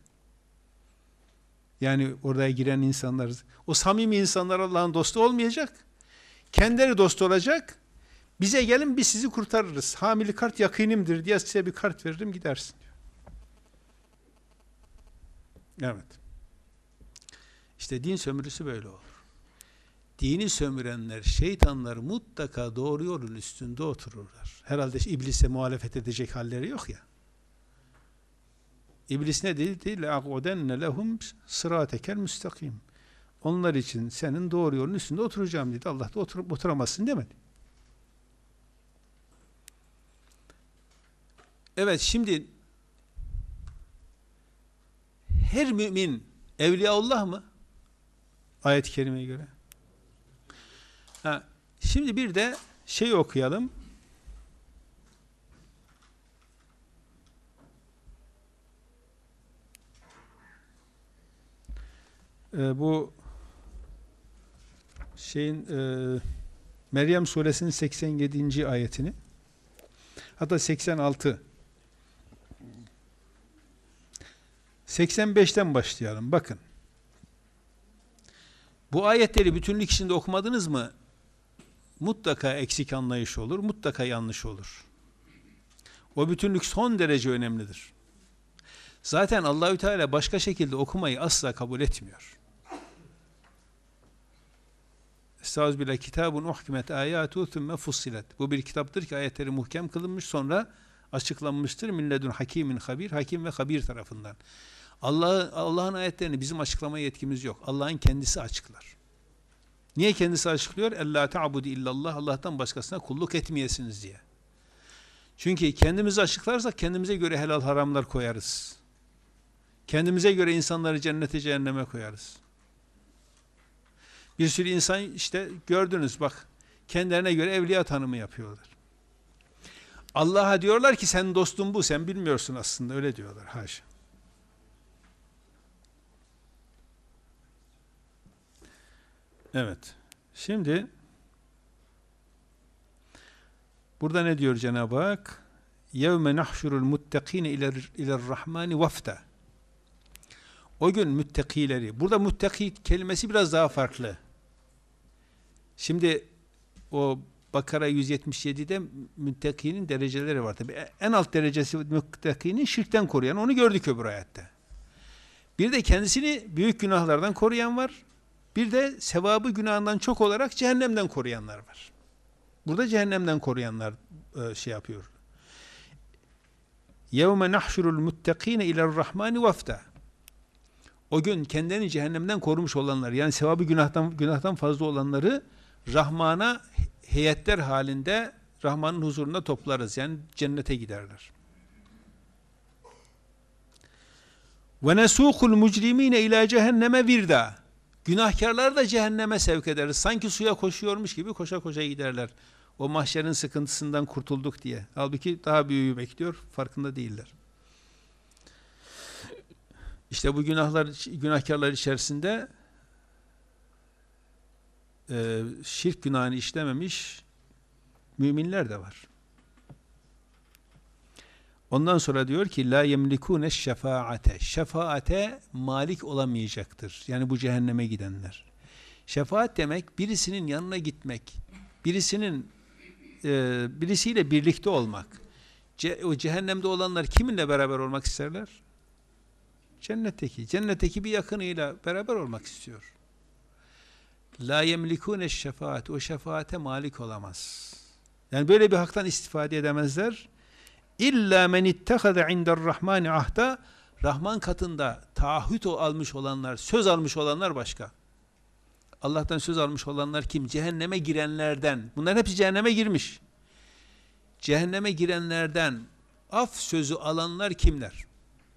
Yani oraya giren insanlar, o samimi insanlar Allah'ın dostu olmayacak. Kendileri dost olacak. Bize gelin biz sizi kurtarırız. Hamili kart yakinimdir diye size bir kart veririm gidersin diyor. Evet. İşte din sömürüsü böyle olur. Dini sömürenler, şeytanlar mutlaka doğru yolun üstünde otururlar. Herhalde iblise muhalefet edecek halleri yok ya. İblis ne dedi? لَاَقْعُدَنَّ لَهُمْ صِرَاتَكَ الْمُسْتَقِيمِ Onlar için senin doğru yolun üstünde oturacağım dedi. Allah da oturup oturamazsın demedi. Evet, şimdi her mümin evliyaullah mı? Ayet-i kerimeye göre. Ha, şimdi bir de şey okuyalım. Ee, bu şeyin e, Meryem suresinin seksen yedinci ayetini, hatta seksen altı, seksen beşten başlayalım. Bakın. Bu ayetleri bütünlük içinde okumadınız mı? Mutlaka eksik anlayış olur, mutlaka yanlış olur. O bütünlük son derece önemlidir. Zaten Allahü Teala başka şekilde okumayı asla kabul etmiyor. Estağfirullah, kitabun uhkimet ayatu thumme fussilet. Bu bir kitaptır ki ayetleri muhkem kılınmış, sonra açıklanmıştır. Milledun hakimin habir, hakim ve habir tarafından. Allah Allah'ın ayetlerini bizim açıklamaya yetkimiz yok. Allah'ın kendisi açıklar. Niye kendisi açıklıyor? Ella ta'budu illallah, Allah'tan başkasına kulluk etmeyesiniz diye. Çünkü kendimizi açıklarsak kendimize göre helal haramlar koyarız. Kendimize göre insanları cennete cehenneme koyarız. Bir sürü insan işte gördünüz bak, kendilerine göre evliya tanımı yapıyorlar. Allah'a diyorlar ki sen dostun bu, sen bilmiyorsun aslında, öyle diyorlar. Haşa. Evet. Şimdi burada ne diyor Cenab-ı Hak? يَوْمَ نَحْشُرُ الْمُتَّقِينَ اِلَى الرَّحْمَانِ وَفْتًا O gün müttakileri, burada muttaki kelimesi biraz daha farklı. Şimdi o Bakara yüz yetmiş yedi'de müttakinin dereceleri var. Tabii en alt derecesi müttakinin şirkten koruyan, onu gördük öbür ayette. Bir de kendisini büyük günahlardan koruyan var. Bir de sevabı günahından çok olarak cehennemden koruyanlar var. Burada cehennemden koruyanlar e, şey yapıyor. يَوْمَ نَحْشُرُ الْمُتَّقِينَ اِلَى الرَّحْمَانِ وَفْتًا O gün kendilerini cehennemden korumuş olanlar, yani sevabı günahtan, günahtan fazla olanları Rahman'a heyetler halinde Rahman'ın huzurunda toplarız. Yani cennete giderler. وَنَسُوقُ الْمُجْرِم۪ينَ اِلَى cehenneme virda Günahkarları da cehenneme sevk ederiz. Sanki suya koşuyormuş gibi koşa koşa giderler. O mahşerin sıkıntısından kurtulduk diye. Halbuki daha büyüğü bekliyor. Farkında değiller. İşte bu günahlar, günahkarlar içerisinde e, şirk günahını işlememiş müminler de var. Ondan sonra diyor ki la yemlikune şefaate. Şefaate malik olamayacaktır. Yani bu cehenneme gidenler. Şefaat demek birisinin yanına gitmek. Birisinin e, birisiyle birlikte olmak. Ce, o cehennemde olanlar kiminle beraber olmak isterler? Cennetteki. Cennetteki bir yakınıyla beraber olmak istiyor. La yemlikune şefaat. O şefaate malik olamaz. Yani böyle bir haktan istifade edemezler. İlla men ittehada inde'r-Rahmani ahda. Rahman katında taahhüt almış olanlar, söz almış olanlar başka. Allah'tan söz almış olanlar kim? Cehenneme girenlerden. Bunlar hepsi cehenneme girmiş. Cehenneme girenlerden af sözü alanlar kimler?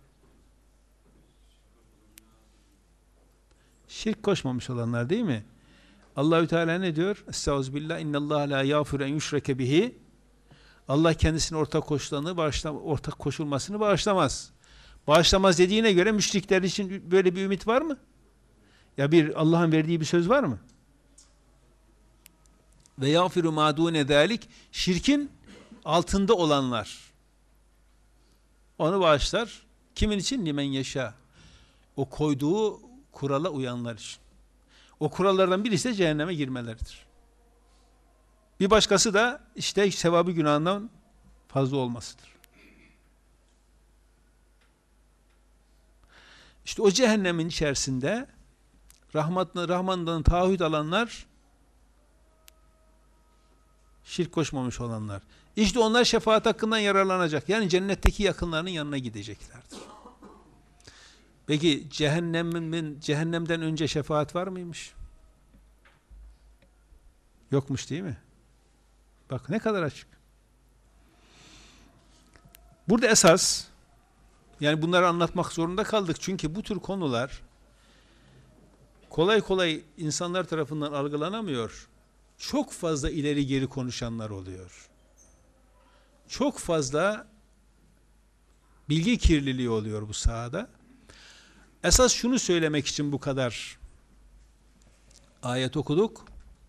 Şirk koşmamış olanlar değil mi? Allahü Teala ne diyor? Estağfirullah. İnnallâhe lâ yâfiru en yüşreke bihi. Allah kendisine ortak koşulanı bağışlam ortak koşulmasını bağışlamaz. Bağışlamaz dediğine göre müşrikler için böyle bir ümit var mı? Ya bir Allah'ın verdiği bir söz var mı? Ve yâfiru mâ dûne zâlik, şirkin altında olanlar. Onu bağışlar. Kimin için? Limen yeşâ. O koyduğu kurala uyanlar için. O kurallardan birisi de cehenneme girmeleridir. Bir başkası da işte sevabı günahından fazla olmasıdır. İşte o cehennemin içerisinde rahmatına, Rahman'dan taahhüt alanlar, şirk koşmamış olanlar. İşte onlar şefaat hakkından yararlanacak. Yani cennetteki yakınlarının yanına gideceklerdir. Peki cehennemin, cehennemden önce şefaat var mıymış? Yokmuş değil mi? Bak ne kadar açık. Burada esas, yani bunları anlatmak zorunda kaldık. Çünkü bu tür konular kolay kolay insanlar tarafından algılanamıyor. Çok fazla ileri geri konuşanlar oluyor. Çok fazla bilgi kirliliği oluyor bu sahada. Esas şunu söylemek için bu kadar ayet okuduk.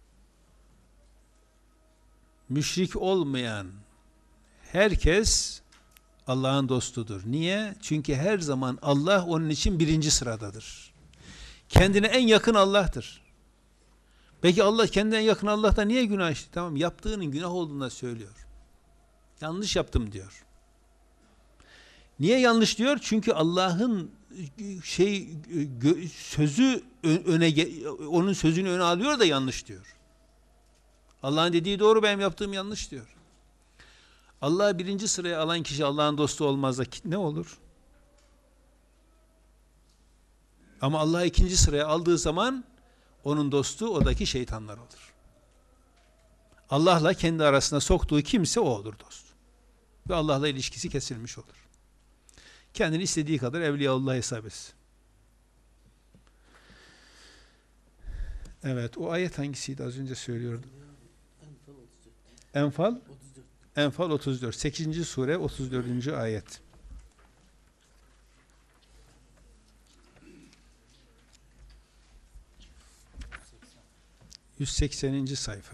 Müşrik olmayan herkes Allah'ın dostudur. Niye? Çünkü her zaman Allah onun için birinci sıradadır. Kendine en yakın Allah'tır. Peki Allah kendine en yakın Allah'ta niye günah işledi? Tamam, yaptığının günah olduğunu söylüyor. Yanlış yaptım diyor. Niye yanlış diyor? Çünkü Allah'ın şey sözü öne onun sözünü öne alıyor da yanlış diyor. Allah'ın dediği doğru, benim yaptığım yanlış diyor. Allah'ı birinci sıraya alan kişi Allah'ın dostu olmaz da ne olur? Ama Allah'ı ikinci sıraya aldığı zaman onun dostu odaki şeytanlar olur. Allah'la kendi arasına soktuğu kimse o olur dost. Ve Allah'la ilişkisi kesilmiş olur. Kendini istediği kadar Evliyaullah hesap etsin. Evet, o ayet hangisiydi? Az önce söylüyordum. Enfal Enfal otuz dört. sekizinci sure otuz dördüncü ayet. yüz sekseninci sayfa.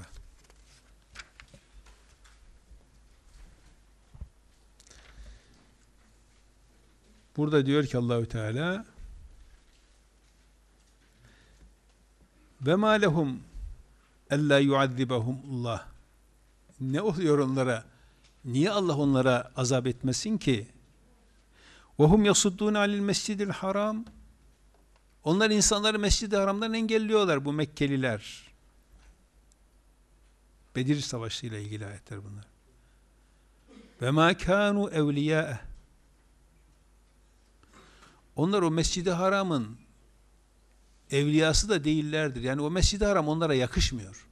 Burada diyor ki Allahü Teala ve ma lehum ella yuazzibahumullah. Ne oluyor onlara? Niye Allah onlara azap etmesin ki? Ve hum yasuddun alil mescidil haram. Onlar insanları Mescid-i Haram'dan engelliyorlar, bu Mekkeliler. Bedir Savaşı ile ilgili ayetler bunlar. Ve ma kanu evliya. Onlar o Mescid-i Haram'ın evliyası da değillerdir. Yani o Mescid-i Haram onlara yakışmıyor.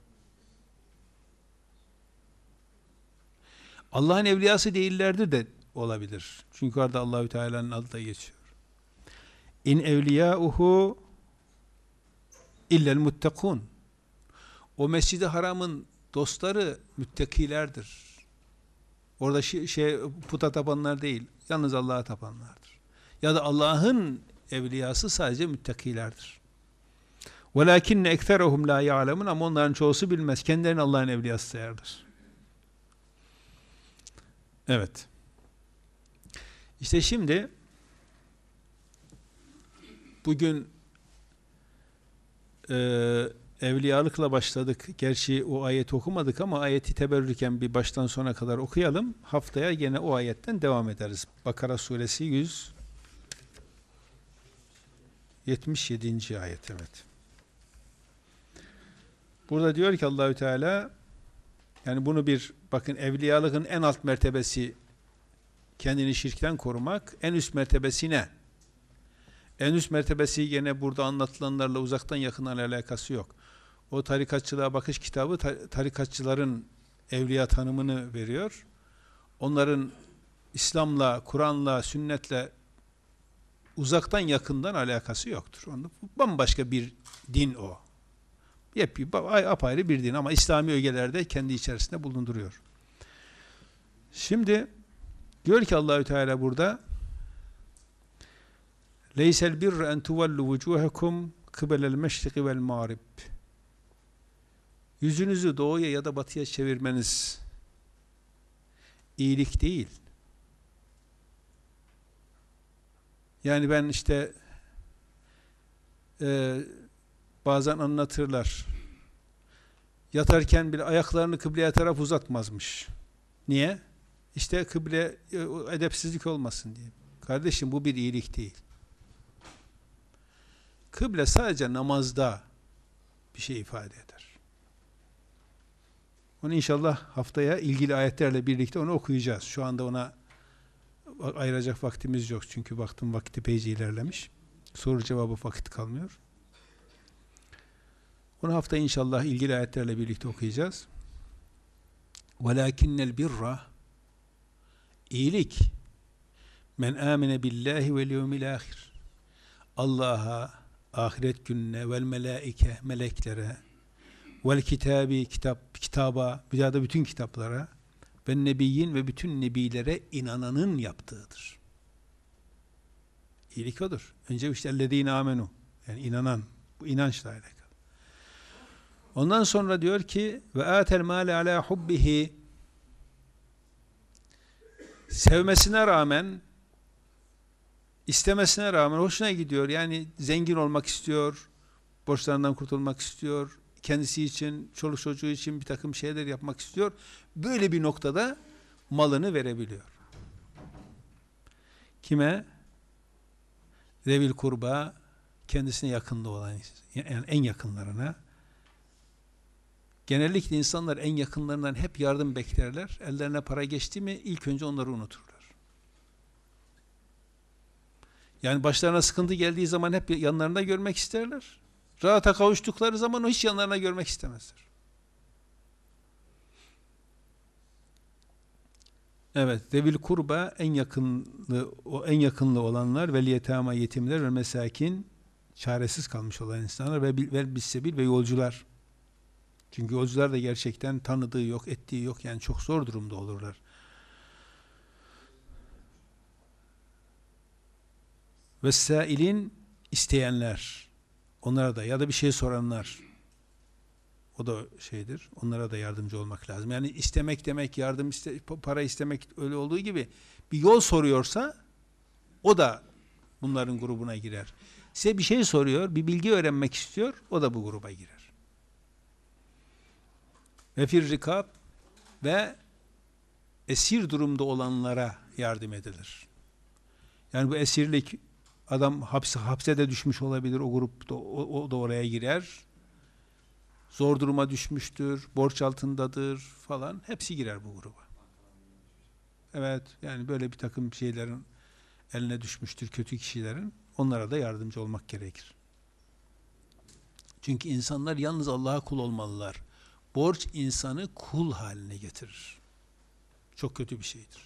Allah'ın evliyası değillerdir de olabilir. Çünkü orada Allahü Teala'nın adı da geçiyor. İn evliyauhu illel muttakun. O Mescid-i Haram'ın dostları müttakilerdir. Orada şey, şey puta tapanlar değil, yalnız Allah'a tapanlardır. Ya da Allah'ın evliyası sadece müttakilerdir. وَلَاكِنَّ اَكْثَرَهُمْ لَا يَعْلَمُونَ. Ama onların çoğusu bilmez. Kendilerini Allah'ın evliyası sayarlar. Evet. İşte şimdi bugün e, evliyalıkla başladık. Gerçi o ayeti okumadık ama ayeti teberrüken bir baştan sona kadar okuyalım. Haftaya gene o ayetten devam ederiz. Bakara suresi yüz yetmiş yedinci ayet, evet. Burada diyor ki Allahü Teala, yani bunu bir, bakın, evliyalığın en alt mertebesi kendini şirkten korumak. En üst mertebesi ne? En üst mertebesi gene burada anlatılanlarla uzaktan yakından alakası yok. O tarikatçılığa bakış kitabı tarikatçıların evliya tanımını veriyor. Onların İslam'la, Kur'an'la, sünnetle uzaktan yakından alakası yoktur. Onun bambaşka bir din o. Yepyeni, apayrı bir din ama İslami ögelerde kendi içerisinde bulunduruyor. Şimdi diyor ki Allahü Teala burada, leysel birre en tuvallu vucuhakum kıbelel meşriki vel mağrib. Yüzünüzü doğuya ya da batıya çevirmeniz iyilik değil. Yani ben işte e, bazen anlatırlar. Yatarken bile ayaklarını kıbleye taraf uzatmazmış. Niye? İşte kıble edepsizlik olmasın diye. Kardeşim, bu bir iyilik değil. Kıble sadece namazda bir şey ifade eder. Onu inşallah haftaya ilgili ayetlerle birlikte onu okuyacağız. Şu anda ona ayıracak vaktimiz yok. Çünkü baktım vakti peyce ilerlemiş. Soru cevabı vakit kalmıyor. Onu hafta inşallah ilgili ayetlerle birlikte okuyacağız. وَلَاكِنَّ الْبِرَّ İyilik, men amene billahi vel yevmil ahir. Allah'a, ahiret gününe, vel melaike, meleklere, vel kitabi, kitap, kitaba, bir daha da bütün kitaplara, ve nebiyyin ve bütün nebilere inananın yaptığıdır. İyilik odur. Önce işte ellezine amenu, yani inanan, bu inançla alakalı. Ondan sonra diyor ki ve atel mâle alâ hubbihi, sevmesine rağmen, istemesine rağmen hoşuna gidiyor. Yani zengin olmak istiyor, borçlarından kurtulmak istiyor, kendisi için, çoluk çocuğu için bir takım şeyler yapmak istiyor. Böyle bir noktada malını verebiliyor. Kime? Zevil kurba, kendisine yakında olan, yani en yakınlarına. Genellikle insanlar en yakınlarından hep yardım beklerler. Ellerine para geçti mi ilk önce onları unuturlar. Yani başlarına sıkıntı geldiği zaman hep yanlarında görmek isterler. Rahata kavuştukları zaman o hiç yanlarına görmek istemezler. Evet, zevil kurba, en yakınlı, o en yakınlı olanlar, vel yetama, yetimler ve mesakin, çaresiz kalmış olan insanlar ve vel bissebil ve yolcular. Çünkü yolcular da gerçekten tanıdığı yok, ettiği yok, yani çok zor durumda olurlar. Vesailin, isteyenler, onlara da, ya da bir şey soranlar, o da şeydir, onlara da yardımcı olmak lazım. Yani istemek demek, yardım iste, para istemek öyle olduğu gibi, bir yol soruyorsa o da bunların grubuna girer. Size bir şey soruyor, bir bilgi öğrenmek istiyor, o da bu gruba girer. Ve fir rikab, ve esir durumda olanlara yardım edilir. Yani bu esirlik, adam hapse, hapse de düşmüş olabilir, o grup da, o, o da oraya girer. Zor duruma düşmüştür, borç altındadır falan, hepsi girer bu gruba. Evet, yani böyle bir takım şeylerin eline düşmüştür, kötü kişilerin, onlara da yardımcı olmak gerekir. Çünkü insanlar yalnız Allah'a kul olmalılar. Borç insanı kul haline getirir. Çok kötü bir şeydir.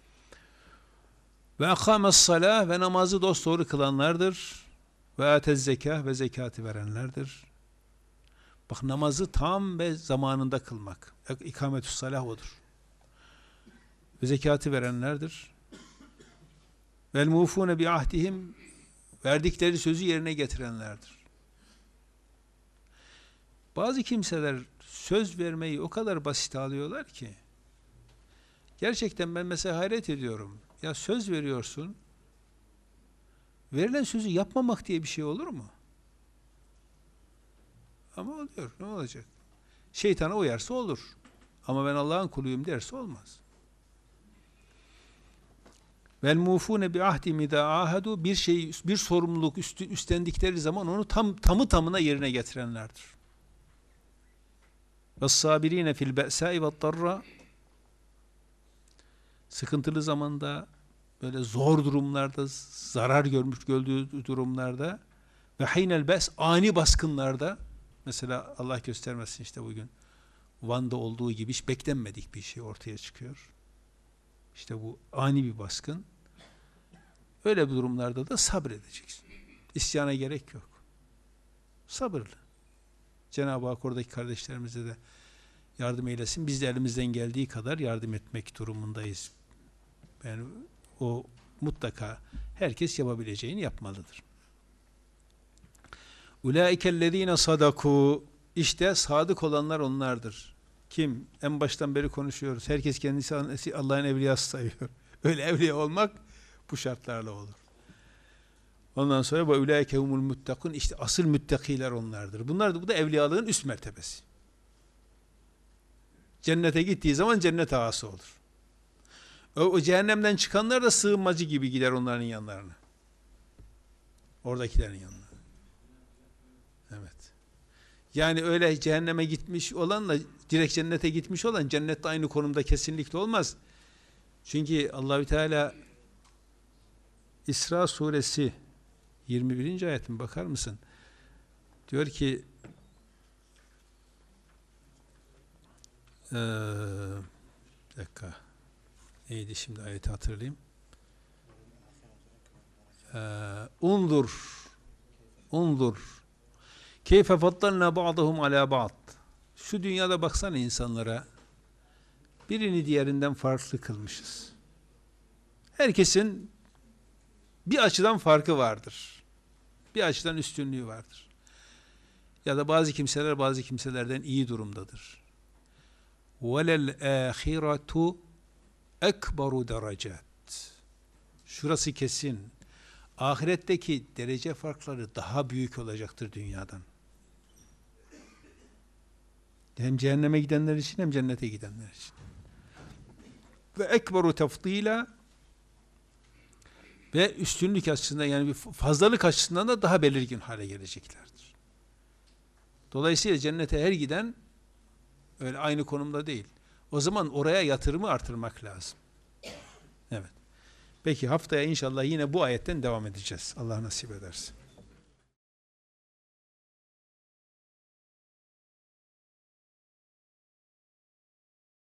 Ve akames salah, ve namazı dosdoğru kılanlardır. Ve atez zekâh, ve zekatı verenlerdir. Bak, namazı tam ve zamanında kılmak. İkametü's salah odur. Ve zekatı verenlerdir. Vel mufûne bi ahdihim, verdikleri sözü yerine getirenlerdir. Bazı kimseler söz vermeyi o kadar basit alıyorlar ki, gerçekten ben mesela hayret ediyorum. Ya söz veriyorsun. Verilen sözü yapmamak diye bir şey olur mu? Ama oluyor. Ne olacak? Şeytana uyarsa olur. Ama ben Allah'ın kuluyum derse olmaz. Vel mufune bi ahdim idâ ahadu, bir şey, bir sorumluluk üstü, üstlendikleri zaman onu tam tamı tamına yerine getirenlerdir. Ve sabirine fil be'sâi ve darra, sıkıntılı zamanda, böyle zor durumlarda, zarar görmüş gördüğü durumlarda ve hinel be's, ani baskınlarda, mesela Allah göstermesin işte bugün Van'da olduğu gibi hiç beklenmedik bir şey ortaya çıkıyor. İşte bu ani bir baskın. Öyle bir durumlarda da sabredeceksin. İsyana gerek yok. Sabırlı. Cenab-ı Hak oradaki kardeşlerimize de yardım eylesin. Biz de elimizden geldiği kadar yardım etmek durumundayız. Yani o mutlaka herkes yapabileceğini yapmalıdır. Ulaikellezine sadaku, işte sadık olanlar onlardır. Kim? En baştan beri konuşuyoruz. Herkes kendisi Allah'ın evliyası sayıyor. Öyle evliya olmak bu şartlarla olur. Ondan sonra bu ulaike humul muttakun, işte asıl müttakiler onlardır. Bunlar da, bu da evliyalığın üst mertebesi. Cennete gittiği zaman cennet ağası olur. O, o cehennemden çıkanlar da sığınmacı gibi gider onların yanlarına. Oradakilerin yanına. Evet. Yani öyle cehenneme gitmiş olanla direkt cennete gitmiş olan cennette aynı konumda kesinlikle olmaz. Çünkü Allahü Teala İsra suresi yirmi birinci ayetin bakar mısın? Diyor ki ee, bir dakika neydi şimdi ayeti hatırlayayım. Ee, unzur unzur keyfe faddalna ba'dahum ala ba'd. Şu dünyada baksana insanlara, birini diğerinden farklı kılmışız. Herkesin bir açıdan farkı vardır. Bir açıdan üstünlüğü vardır. Ya da bazı kimseler bazı kimselerden iyi durumdadır. وَلَلْ آخِرَةُ اَكْبَرُ derecat. Şurası kesin. Ahiretteki derece farkları daha büyük olacaktır dünyadan. Hem cehenneme gidenler için hem cennete gidenler için. Ve ekberu tefdila, ve üstünlük açısından, yani bir fazlalık açısından da daha belirgin hale geleceklerdir. Dolayısıyla cennete her giden öyle aynı konumda değil. O zaman oraya yatırımı artırmak lazım. Evet. Peki haftaya inşallah yine bu ayetten devam edeceğiz. Allah nasip ederse.